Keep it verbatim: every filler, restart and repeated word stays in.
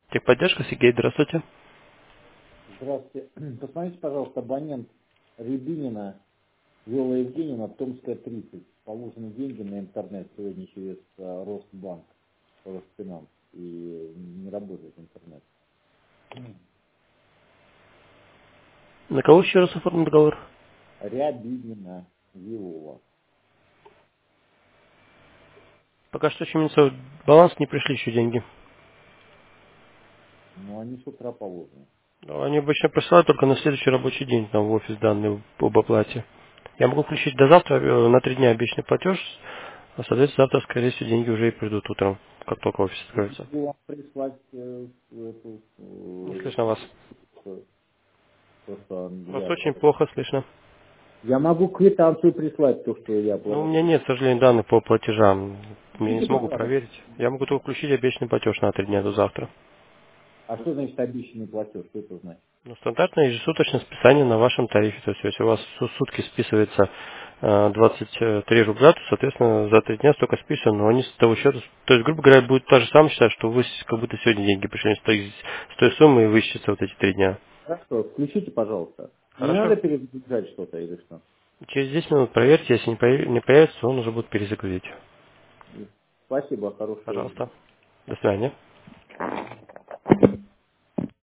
Техподдержка, Сергей, здравствуйте. Здравствуйте. Посмотрите, пожалуйста, абонент Рябинина, Виола Евгеньевна, Томская, тридцать. Положены деньги на интернет сегодня через э, Росбанк, Росфинанс, и не работает интернет. На кого еще раз оформлен договор? Рябинина, Виола. Пока что еще минусовой баланс, не пришли еще деньги. Но они с утра положены. Но они обычно присылают только на следующий рабочий день там, в офис данные об оплате. Я могу включить до завтра, э, на три дня обещанный платеж, а, соответственно, завтра, скорее всего, деньги уже и придут утром, как только офис Я откроется. могу вам прислать э, эту, Не э, слышно вас. э, просто Вас я, очень плохо слышно. я могу квитанцию прислать, то, что я Ну, у меня положил. нет, к сожалению, данных по платежам. Я не Видите, смогу пожалуйста. проверить. Я могу только включить обещанный платеж на три дня до завтра. А что значит обещанный платеж? Что это значит? Ну, стандартное ежесуточное списание на вашем тарифе. То есть, если у вас в сутки списывается э, двадцать три рубля, то, соответственно, за три дня столько списано, но они с того счета, то есть, грубо говоря, будет то же самое считать, что вы с- как будто сегодня деньги пришли с той, с той суммы и высчитаются вот эти три дня. Хорошо, включите, пожалуйста. Не Хорошо? надо перезагружать что-то или что? Через десять минут проверьте, если не появ- не появится, он уже будет перезагрузить. Спасибо, хорошего дня. Пожалуйста. До свидания.